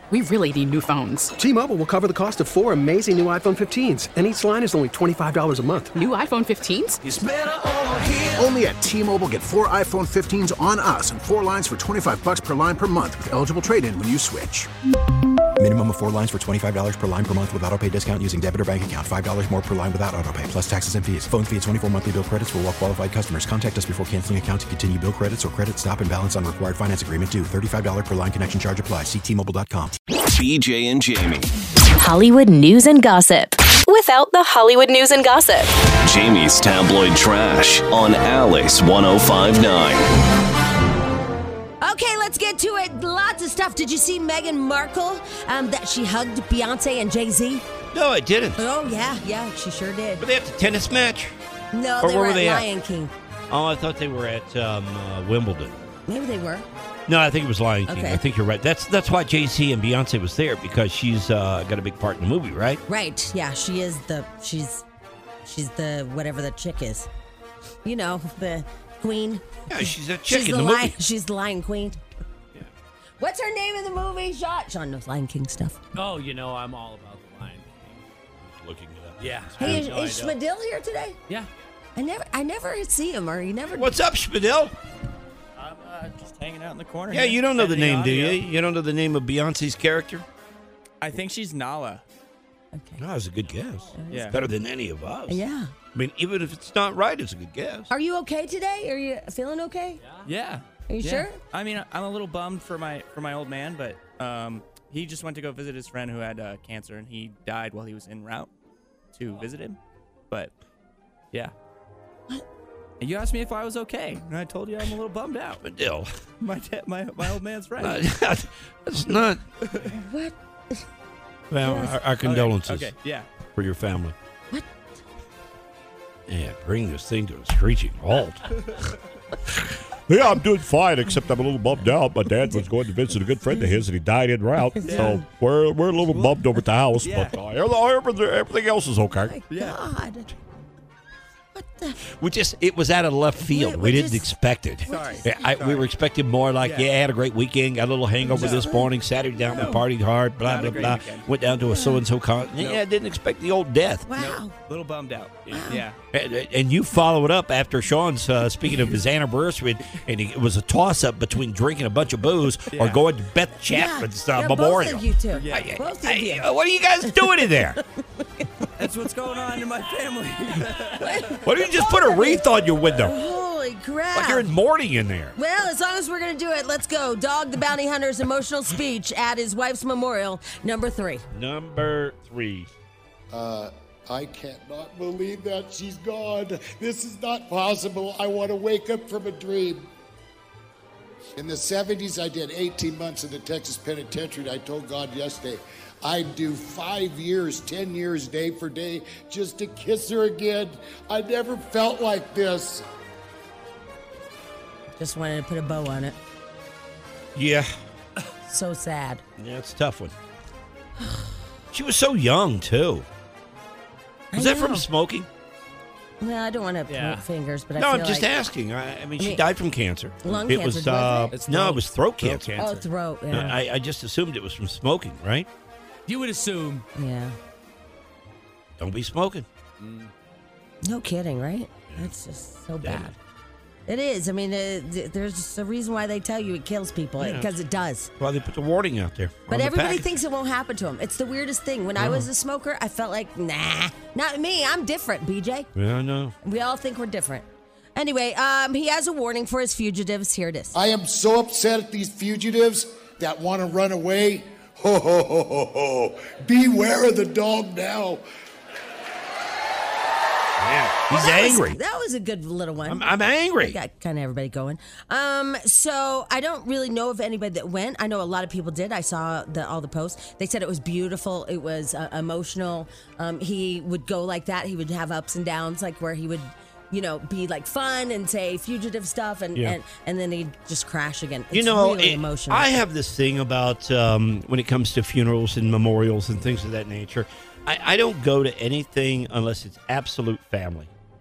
We really need new phones. T-Mobile will cover the cost of 4 amazing new iPhone 15s, and each line is only $25 a month. New iPhone 15s? It's better over here. Only at T-Mobile, get 4 iPhone 15s on us and 4 lines for $25 per line per month with eligible trade-in when you switch. Minimum of 4 lines for $25 per line per month with autopay discount using debit or bank account. $5 more per line without autopay, plus taxes and fees. Phone fee at 24 monthly bill credits for well-qualified customers. Contact us before canceling account to continue bill credits or credit stop and balance on required finance agreement due. $35 per line connection charge applies. See T-Mobile.com. BJ and Jamie. Hollywood news and gossip without the Hollywood news and gossip. Jamie's tabloid trash on Alice 105.9. Okay, let's get to it. Lots of stuff. Did you see Meghan Markle that she hugged Beyonce and Jay-Z? No, I didn't. Oh, yeah, she sure did. Were they at the tennis match? No, Or they where were were at they at? Lion King. Oh, I thought they were at Wimbledon. Maybe they were. No, I think it was Lion King. Okay. I think you're right. That's why Jay-Z and Beyonce was there, because she's got a big part in the movie, right? Right, yeah, she's the whatever the chick is. You know, the queen. Yeah, she's a chick She's in the the lion, movie. she's the Lion Queen. Yeah. What's her name in the movie? Sean knows Lion King stuff. Oh, I'm all about the Lion King. Looking it up. Yeah. Hey, is Schmidl here today? Yeah. I never see him, or he never. What's up, Schmidl? I'm just hanging out in the corner. Yeah, here, you don't know the editing name, do you? audio. You don't know the name of Beyonce's character? I think she's Nala. Okay. No, that's a good guess. Yeah. It's better than any of us. Yeah. I mean, even if it's not right, it's a good guess. Are you okay today? Are you feeling okay? Yeah. Are you Yeah. sure? I mean, I'm a little bummed for my old man, but he just went to go visit his friend who had cancer, and he died while he was en route to visit him. But yeah. What? And you asked me if I was okay, and I told you I'm a little bummed out. Schmidl. My old man's friend. That's not. What? Well, our condolences Okay. Yeah. for your family. What? Yeah, bring this thing to a screeching halt. Yeah, I'm doing fine, except I'm a little bummed out. My dad was going to visit a good friend of his, and he died en route. So we're a little bummed over at the house, Yeah. but everything else is okay. My God. What the? It was out of left field. We We didn't just- expect it. Sorry. Yeah, we were expecting more like, Yeah. I had a great weekend, got a little hangover this morning, Saturday down, we partied hard, blah, Not blah, a great blah. weekend. Went down to a so-and-so concert. Yeah, I didn't expect the old death. Wow. Little bummed out. Yeah. And you follow it up after Sean's, speaking of his anniversary, and it was a toss-up between drinking a bunch of booze or Yeah. going to Beth Chapman's memorial. Both of you two. Yeah. Both of you. What are you guys doing in there? That's what's going on in my family. Why don't you just put a wreath on your window? Holy crap. Like you're in mourning in there. Well, as long as we're going to do it, let's go. Dog the Bounty Hunter's emotional speech at his wife's memorial, number 3. Number 3. I cannot believe that she's gone. This is not possible. I want to wake up from a dream. In the 70s, I did 18 months in the Texas Penitentiary. I told God yesterday I'd do 5 years, 10 years, day for day, just to kiss her again. I never felt like this. Just wanted to put a bow on it. Yeah. So sad. Yeah, it's a tough one. She was so young, too. Was that from smoking? Well, I don't want to point fingers, but I No, feel I'm just like asking. I mean, she died from cancer. Lung it cancer, was, wasn't it? no, it was throat cancer. Oh, throat, yeah. I just assumed it was from smoking, right? You would assume. Yeah. Don't be smoking. No kidding, right? That's just so bad. It is. I mean, there's a reason why they tell you it kills people, because it does. Well, they put the warning out there. But on the everybody package. thinks it won't happen to them. It's the weirdest thing. When I was a smoker, I felt like, nah, not me. I'm different, BJ. Yeah, I know. We all think we're different. Anyway, he has a warning for his fugitives. Here it is. I am so upset at these fugitives that want to run away. Ho, ho, ho, ho, ho. Beware of the dog now. Yeah, he's angry. That was a good little one. I'm angry. Got kind of everybody going. So I don't really know of anybody that went. I know a lot of people did. I saw all the posts. They said it was beautiful. It was emotional. He would go like that. He would have ups and downs, like where he would, be like fun and say fugitive stuff, and then he'd just crash again. It's really emotional. I have this thing about when it comes to funerals and memorials and things of that nature. I don't go to anything unless it's absolute family.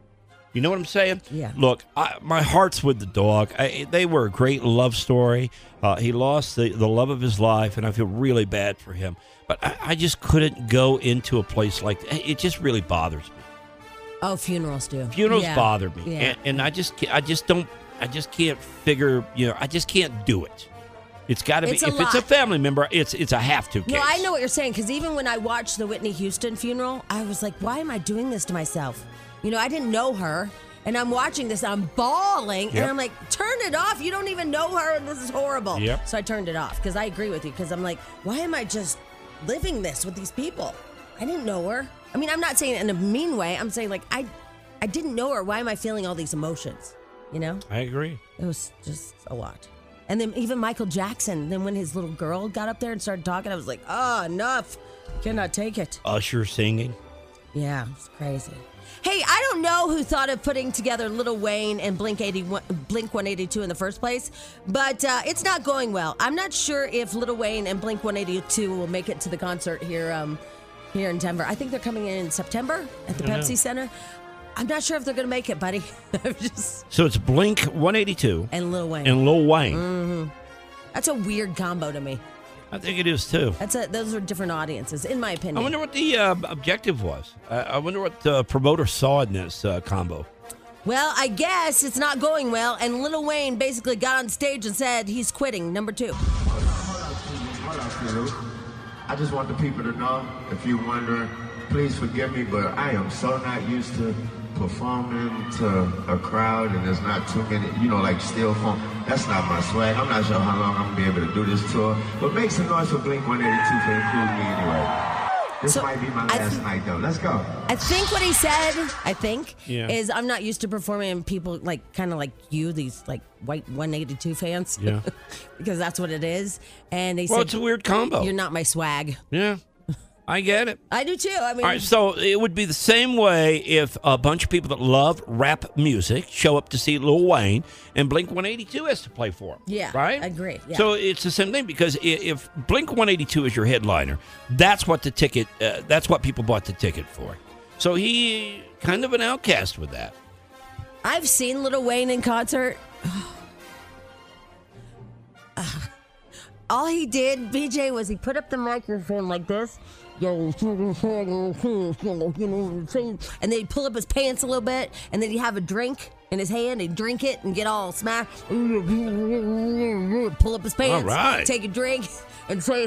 You know what I'm saying? Yeah. Look, my heart's with the dog. They were a great love story. He lost the love of his life, and I feel really bad for him. But I just couldn't go into a place like that. It just really bothers me. Oh, funerals do. Funerals bother me, Yeah. and I just can't figure. I just can't do it. It's got to be. It's If a it's a lot. family member, it's a have to case. No, I know what you're saying, because even when I watched the Whitney Houston funeral, I was like, why am I doing this to myself? I didn't know her, and I'm watching this, I'm bawling, and I'm like, turn it off. You don't even know her, and this is horrible. Yep. So I turned it off, because I agree with you, because I'm like, why am I just living this with these people? I didn't know her. I mean, I'm not saying it in a mean way. I'm saying, like, I didn't know her. Why am I feeling all these emotions? I agree. It was just a lot. And then even Michael Jackson, then when his little girl got up there and started talking, I was like, enough. Cannot take it. Usher singing. Yeah, it's crazy. Hey, I don't know who thought of putting together Lil Wayne and Blink 182 in the first place, but it's not going well. I'm not sure if Lil Wayne and Blink 182 will make it to the concert here in Denver. I think they're coming in September at the Pepsi Center. I'm not sure if they're going to make it, buddy. So it's Blink 182 and Lil Wayne. Mm-hmm. That's a weird combo to me. I think it is too. Those are different audiences, in my opinion. I wonder what the objective was. I wonder what the promoter saw in this combo. Well, I guess it's not going well, and Lil Wayne basically got on stage and said he's quitting. Number 2. I just want the people to know, if you're wondering, please forgive me, but I am so not used to performing to a crowd and there's not too many, like still phone. That's not my swag. I'm not sure how long I'm going to be able to do this tour, but make some noise for Blink 182 for including me anyway. This might be my last night, though. Let's go. I think what he said, Yeah. is I'm not used to performing in people kind of like you, these like white 182 fans. Yeah. Because that's what it is. And he Well, said, it's a weird combo. You're not my swag. Yeah. I get it. I do too. I mean, All right, so it would be the same way if a bunch of people that love rap music show up to see Lil Wayne and Blink 182 has to play for him. Yeah, right? I agree. Yeah. So it's the same thing because if Blink 182 is your headliner, that's what that's what people bought the ticket for. So he kind of an outcast with that. I've seen Lil Wayne in concert. All he did, BJ, was he put up the microphone like this. And then he'd pull up his pants a little bit, and then he'd have a drink in his hand, he'd drink it and get all smashed. Pull up his pants, all right. Take a drink, and say,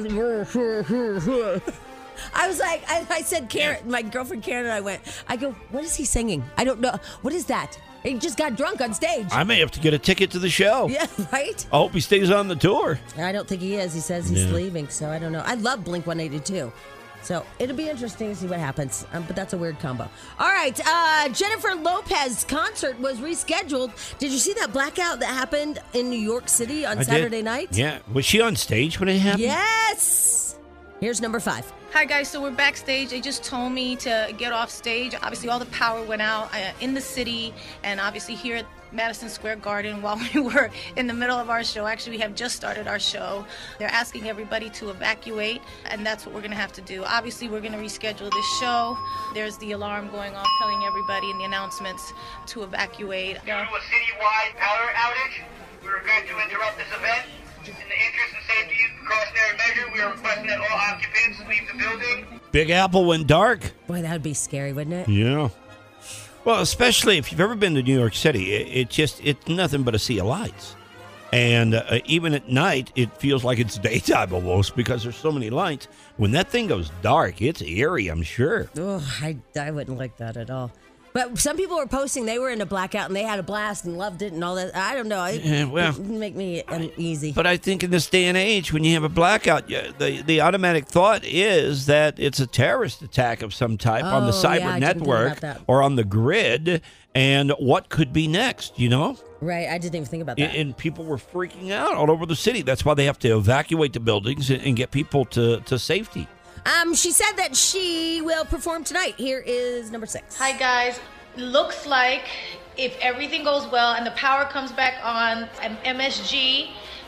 I was like, I said, Karen, my girlfriend Karen and I go, what is he singing? I don't know. What is that? He just got drunk on stage. I may have to get a ticket to the show. Yeah, right? I hope he stays on the tour. I don't think he is. He says he's leaving, so I don't know. I love Blink 182. So it'll be interesting to see what happens. But that's a weird combo. All right. Jennifer Lopez's concert was rescheduled. Did you see that blackout that happened in New York City on Saturday night? Yeah. Was she on stage when it happened? Yes. Here's number 5. Hi guys, so we're backstage. They just told me to get off stage. Obviously all the power went out in the city and obviously here at Madison Square Garden while we were in the middle of our show. Actually, we have just started our show. They're asking everybody to evacuate and that's what we're gonna have to do. Obviously we're gonna reschedule this show. There's the alarm going off telling everybody in the announcements to evacuate. Due to a citywide power outage, we are going to interrupt this event. In the interest of safety precautionary measure, we are requesting that all occupants leave the building. Big Apple went dark. Boy, that would be scary, wouldn't it? Yeah. Well, especially if you've ever been to New York City, it's nothing but a sea of lights. And even at night, it feels like it's daytime almost because there's so many lights. When that thing goes dark, it's eerie, I'm sure. Oh, I wouldn't like that at all. But some people were posting they were in a blackout and they had a blast and loved it and all that. I don't know. It didn't make me uneasy. But I think in this day and age, when you have a blackout, the automatic thought is that it's a terrorist attack of some type on the cyber network or on the grid. And what could be next, Right. I didn't even think about that. And people were freaking out all over the city. That's why they have to evacuate the buildings and get people to safety. She said that she will perform tonight. Here is number 6. Hi guys, looks like if everything goes well and the power comes back on at MSG,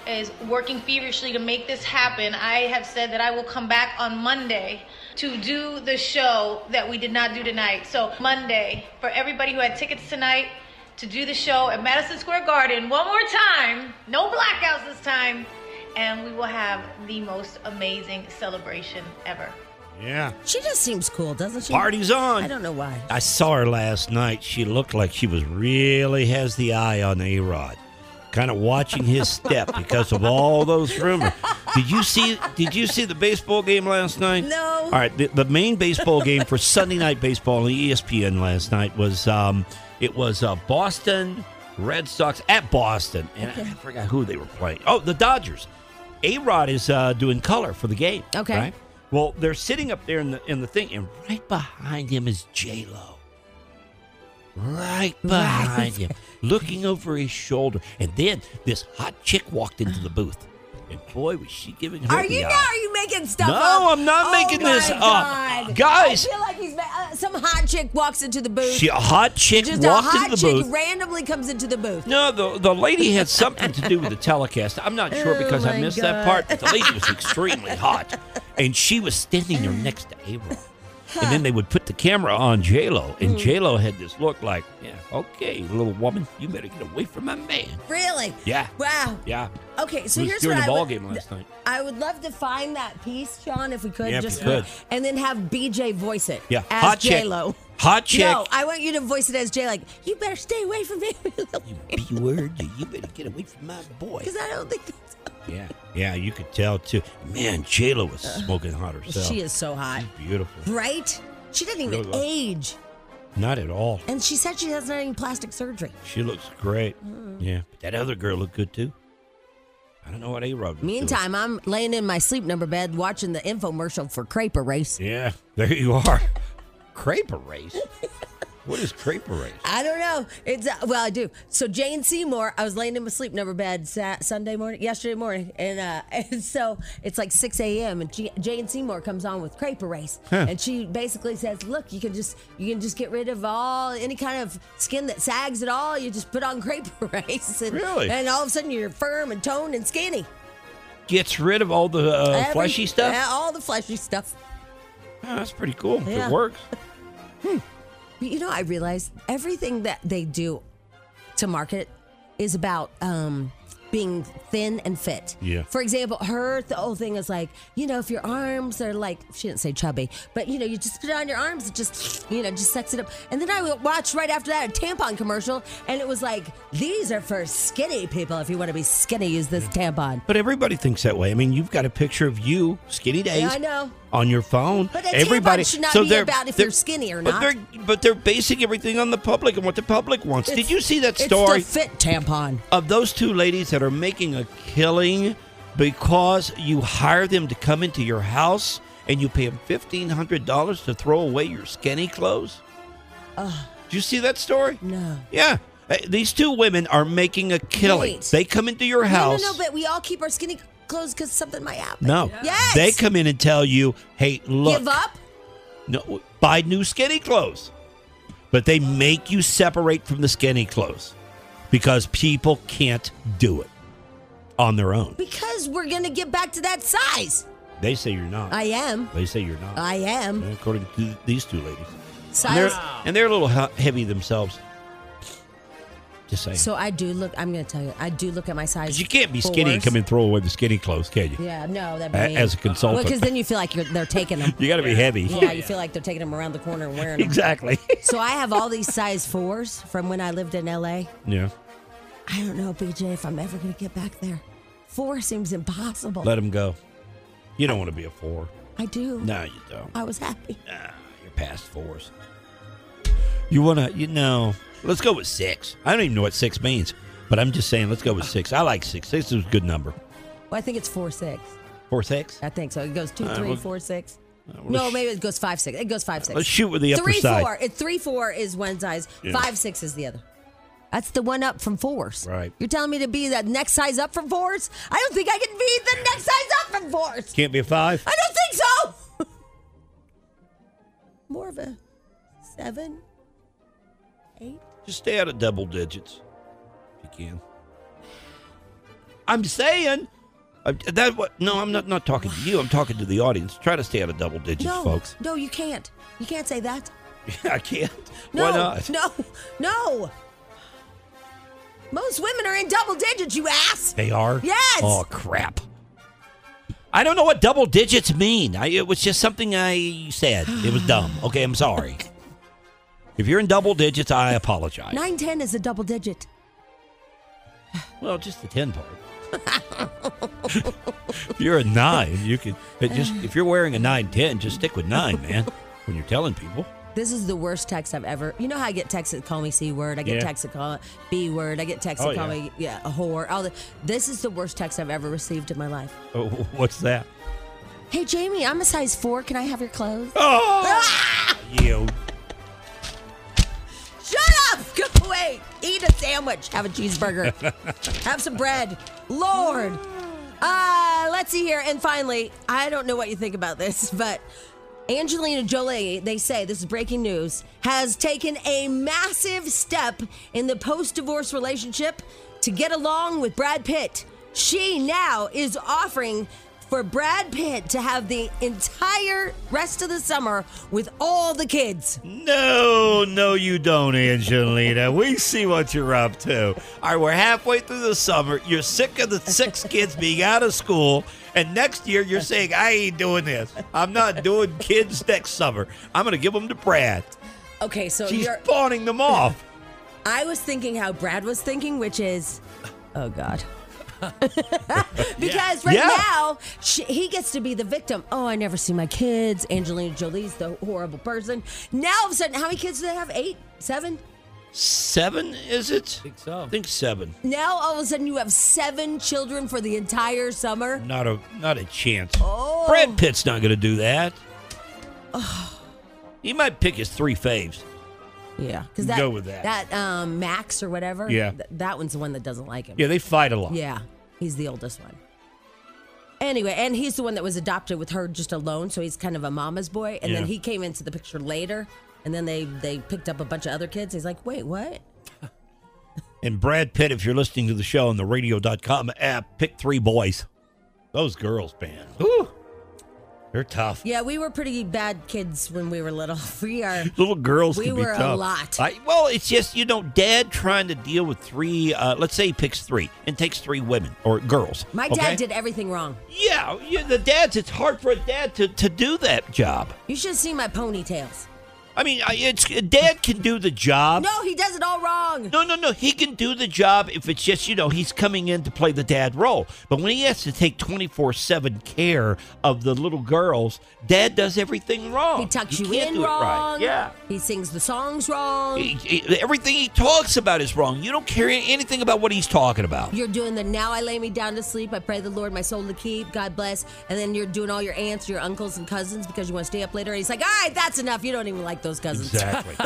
is working feverishly to make this happen. I have said that I will come back on Monday to do the show that we did not do tonight. So Monday, for everybody who had tickets tonight, to do the show at Madison Square Garden one more time. No blackouts this time. And we will have the most amazing celebration ever. Yeah. She just seems cool, doesn't she? Party's on. I don't know why. I saw her last night. She looked like she was really has the eye on A-Rod. Kind of watching his step because of all those rumors. Did you see the baseball game last night? No. All right, the main baseball game for Sunday Night Baseball on ESPN last night was Boston Red Sox at Boston, and I forgot who they were playing. Oh, the Dodgers. A-Rod is doing color for the game. Okay. Right? Well, they're sitting up there in the thing, and right behind him is J-Lo. Right behind him, looking over his shoulder. And then this hot chick walked into the booth. And boy, was she giving her Are you making stuff up? No, I'm not making this God. up. Guys. I feel like some hot chick walks into the booth. A hot chick Just walked a hot into the chick booth. randomly comes into the booth. No, the lady had something to do with the telecast. I'm not sure because I missed that part. But the lady was extremely hot. And she was standing there next to A-Rod. And then they would put the camera on J-Lo, and J-Lo had this look like, yeah, okay, little woman, you better get away from my man. Really? Yeah. Wow. Yeah. Okay, so it was here's during what the I ball would, game last night. I would love to find that piece, Sean, if we could. Yeah, if just you could. And then have BJ voice it. Yeah, as hot chick. J-Lo. Hot chick. No, I want you to voice it as J. Like, you better stay away from me. B-word, you better get away from my boy. Because I don't think that's... Yeah, you could tell, too. Man, J-Lo was smoking hot herself. She is so hot. She's beautiful. Right? She doesn't even Really? age. Not at all. And she said she hasn't had any plastic surgery. She looks great. Yeah, but that other girl looked good, too. I don't know what A-Rod was Meantime, I'm laying in my sleep number bed watching the infomercial for Crepe Race. doing. Yeah, there you are. Crepe Race? What is Crepe Race? I don't know. It's well, I do. So Jane Seymour, I was laying in my sleep number bed yesterday morning, and so it's like 6 a.m. and Jane Seymour comes on with Crepe Race, and she basically says, "Look, you can just get rid of any kind of skin that sags at all. You just put on Crepe Race, and, Really? and all of a sudden you're firm and toned and skinny. Gets rid of all the fleshy stuff? Yeah, all the fleshy stuff. Oh, that's pretty cool. If Yeah. it works. You know, I realized everything that they do to market is about being thin and fit. Yeah. For example, the whole thing is like, if your arms are like, she didn't say chubby, but you just put it on your arms, it just sucks it up. And then I watched right after that a tampon commercial, and it was like, these are for skinny people. If you want to be skinny, use this tampon. But everybody thinks that way. I mean, you've got a picture of you, skinny days. Yeah, I know. On your phone. But a tampon should not be about if you're skinny or not. But they're basing everything on the public and what the public wants. Did you see that story? It's the fit tampon. Of those two ladies that are making a killing because you hire them to come into your house and you pay them $1,500 to throw away your skinny clothes? Did you see that story? No. Yeah. These two women are making a killing. Wait. They come into your house. No, but we all keep our skinny clothes because something might happen. No. Yes. They come in and tell you, hey, look. Give up? No, buy new skinny clothes. But they make you separate from the skinny clothes because people can't do it on their own. Because we're going to get back to that size. They say you're not. I am. They say you're not. I am. According to these two ladies. Size. And they're a little heavy themselves. Just saying. So I do look, I'm going to tell you, I do look at my size. Because you can't be skinny and come and throw away the skinny clothes, can you? Yeah, no, that'd be mean. As a consultant. Well, because then you feel like they're taking them. You got to be heavy. Yeah, you feel like they're taking them around the corner and wearing them. Exactly. So I have all these size 4s from when I lived in L.A. Yeah. I don't know, BJ, if I'm ever going to get back there. 4 seems impossible. Let them go. You don't want to be a 4. I do. No, you don't. I was happy. Nah, you're past 4s. You want to, let's go with 6. I don't even know what 6 means, but I'm just saying let's go with 6. I like 6. 6 is a good number. Well, I think it's 4-6. 4-6? I think so. It goes 2, 3, 4, 6. well, No, maybe it goes 5, 6. It goes 5, 6. Let's shoot with the upper 3, side. 4. 3, 4 is one size. Yeah. 5, 6 is the other. That's the one up from 4s. Right. You're telling me to be that next size up from 4s? I don't think I can be the next size up from 4s. Can't be a 5? I don't think so. More of a 7, 8. Just stay out of double digits if you can. I'm saying that. What? No, I'm not talking to you. I'm talking to the audience. Try to stay out of double digits, folks. No, you can't. You can't say that. I can't. No, Why not? No. Most women are in double digits, you ass. They are? Yes. Oh, crap. I don't know what double digits mean. It was just something I said. It was dumb. Okay, I'm sorry. If you're in double digits, I apologize. 9, 10 is a double digit. Well, just the 10 part. If you're a 9, you can if you're wearing a 9, 10, just stick with 9, man, when you're telling people. This is the worst text I've ever. You know how I get texts that call me C word? I get texts that call it B word. I get texts that call me a whore. This is the worst text I've ever received in my life. Oh, what's that? Hey, Jamie, I'm a size 4. Can I have your clothes? Oh, you. Shut up! Go away. Eat a sandwich. Have a cheeseburger. Have some bread. Lord. Let's see here. And finally, I don't know what you think about this, but Angelina Jolie, they say, this is breaking news, has taken a massive step in the post-divorce relationship to get along with Brad Pitt. She now is offering for Brad Pitt to have the entire rest of the summer with all the kids. No, you don't, Angelina. We see what you're up to. All right, we're halfway through the summer. You're sick of the 6 kids being out of school. And next year, you're saying, I ain't doing this. I'm not doing kids next summer. I'm going to give them to Brad. Okay, so she's pawning them off. I was thinking how Brad was thinking, which is, oh, God. Because now, he gets to be the victim. Oh, I never see my kids. Angelina Jolie's the horrible person. Now, all of a sudden, how many kids do they have? 8? 7? 7, is it? I think so. I think 7. Now, all of a sudden, you have 7 children for the entire summer? Not a chance. Oh. Brad Pitt's not going to do that. Oh. He might pick his 3 faves. Yeah. Because go with that. That Max or whatever, yeah. That one's the one that doesn't like him. Yeah, they fight a lot. Yeah. He's the oldest one. Anyway, and he's the one that was adopted with her just alone, so he's kind of a mama's boy. And then he came into the picture later. And then they picked up a bunch of other kids. He's like, wait, what? And Brad Pitt, if you're listening to the show on the radio.com app, pick 3 boys. Those girls, man. Ooh, they're tough. Yeah, we were pretty bad kids when we were little. We are. Little girls we can be were tough. A lot. Well, it's just, Dad trying to deal with 3, let's say he picks 3 and takes 3 women or girls. My dad did everything wrong. Yeah, it's hard for a dad to do that job. You should have seen my ponytails. I mean, Dad can do the job. No, he does it all wrong. No. He can do the job if it's just, he's coming in to play the dad role. But when he has to take 24/7 care of the little girls, Dad does everything wrong. He tucks you can't in do it wrong. Right. Yeah. He sings the songs wrong. Everything he talks about is wrong. You don't care anything about what he's talking about. You're doing the now I lay me down to sleep. I pray the Lord my soul to keep. God bless. And then you're doing all your aunts, your uncles, and cousins because you want to stay up later. And he's like, all right, that's enough. You don't even like those cousins. Exactly.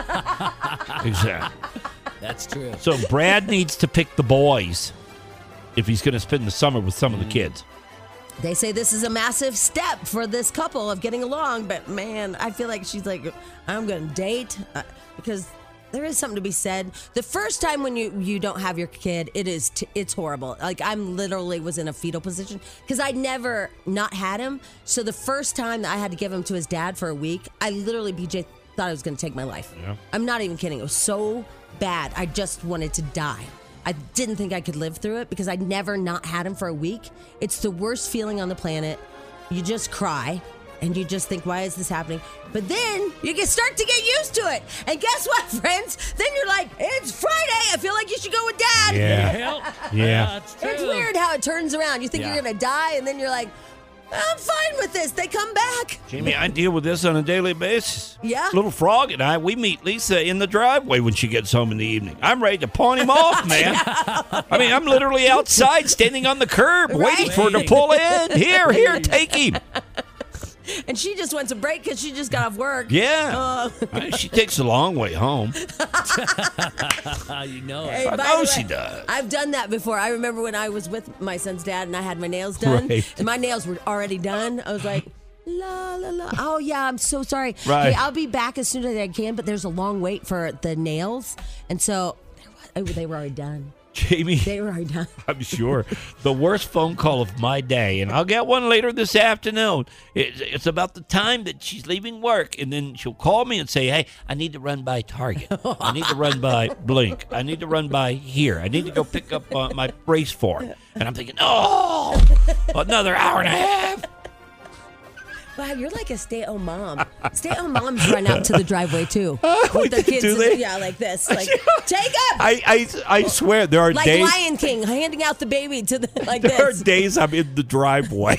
Exactly. That's true. So Brad needs to pick the boys if he's going to spend the summer with some of the kids. They say this is a massive step for this couple of getting along, but man, I feel like she's like, I'm going to date because there is something to be said. The first time when you don't have your kid, it's horrible. Like I'm literally was in a fetal position because I'd never not had him. So the first time that I had to give him to his dad for a week, I literally, BJ, thought I was going to take my life. Yeah. I'm not even kidding. It was so bad. I just wanted to die. I didn't think I could live through it because I'd never not had him for a week. It's the worst feeling on the planet. You just cry and you just think, why is this happening? But then you start to get used to it. And guess what, friends? Then you're like, it's Friday. I feel like you should go with Dad. Yeah. It's weird how it turns around. You think you're going to die and then you're like, I'm fine with this. They come back. Jamie, I deal with this on a daily basis. Yeah? Little Frog and I, we meet Lisa in the driveway when she gets home in the evening. I'm ready to pawn him off, man. I mean, I'm literally outside standing on the curb waiting for her to pull in. Here, take him. And she just wants a break because she just got off work. Yeah. She takes a long way home. You know it. Hey, I by know the she way, does. I've done that before. I remember when I was with my son's dad and I had my nails done. Right. And my nails were already done. I was like, la, la, la. Oh, yeah, I'm so sorry. Right. Hey, I'll be back as soon as I can, but there's a long wait for the nails. And so they were already done. Jamie, they were done. I'm sure. The worst phone call of my day, and I'll get one later this afternoon. It's about the time that she's leaving work, and then she'll call me and say, hey, I need to run by Target. I need to run by Blink. I need to run by here. I need to go pick up my brace form. And I'm thinking, oh, another hour and a half. Wow, you're like a stay-at-home mom. Stay-at-home moms run out to the driveway too Oh, with their kids. do they? Yeah, like this. Like, Jacob. I swear there are like days. Lion King handing out the baby to the like There this. are days I'm in the driveway.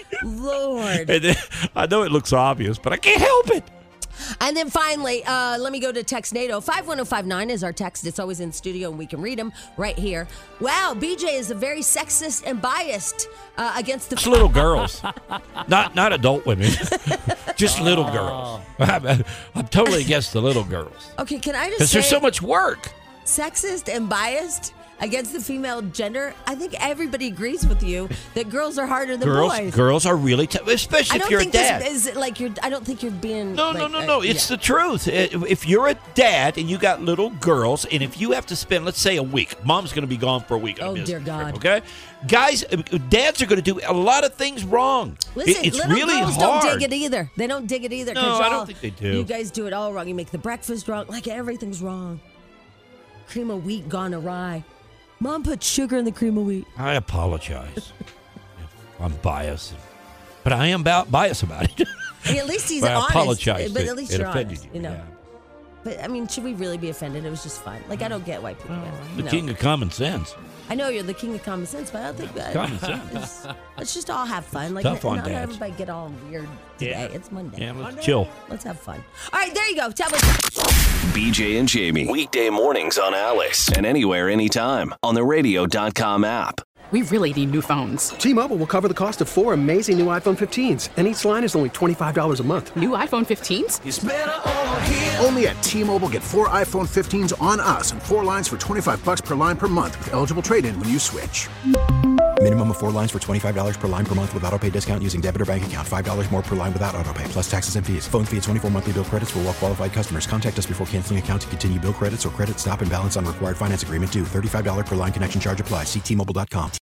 Lord. And then, I know it looks obvious, but I can't help it. And then finally, let me go to TextNado. 51059 is our text. It's always in studio, and we can read them right here. Wow, BJ is a very sexist and biased against the... It's little girls, not adult women, just little girls. I'm totally against the little girls. Okay, can I just Because say... there's so much work. Sexist and biased against the female gender? I think everybody agrees with you that girls are harder than boys. Girls are really tough, especially if you're a dad. I don't think you're being... No. It's the truth. If you're a dad and you got little girls, and if you have to spend, let's say, a week, mom's going to be gone for a week. Oh, dear God. Okay? Guys, dads are going to do a lot of things wrong. Listen, it's little really girls hard. don't dig it either. They don't dig it either. No, 'cause I y'all- don't think they do. You guys do it all wrong. You make the breakfast wrong. Like, everything's wrong. Cream of wheat gone awry. Mom put sugar in the cream of wheat. I apologize if I'm biased. But I am biased about it. I mean, at least he's But I honest. apologize But that at least it you're offended honest, you, know. yeah. But, I mean, should we really be offended? It was just fun. Like, I don't get why people get The no. king of common sense. I know you're the king of common sense, but I don't think Common sense. Let's just all have fun. Like, Tough on not dads. everybody get all weird today. Yeah. It's Monday. Yeah, let's chill. Let's have fun. All right, there you go. Tell us. BJ and Jamie. Weekday mornings on Alice. And anywhere, anytime. On the radio.com app. We really need new phones. T-Mobile will cover the cost of 4 amazing new iPhone 15s, and each line is only $25 a month. New iPhone 15s? It's better over here. Only at T-Mobile, get 4 iPhone 15s on us and 4 lines for $25 per line per month with eligible trade-in when you switch. Minimum of 4 lines for $25 per line per month with autopay discount using debit or bank account. $5 more per line without autopay, plus taxes and fees. Phone fee at 24 monthly bill credits for well-qualified customers. Contact us before canceling account to continue bill credits or credit stop and balance on required finance agreement due. $35 per line connection charge applies. See T-Mobile.com.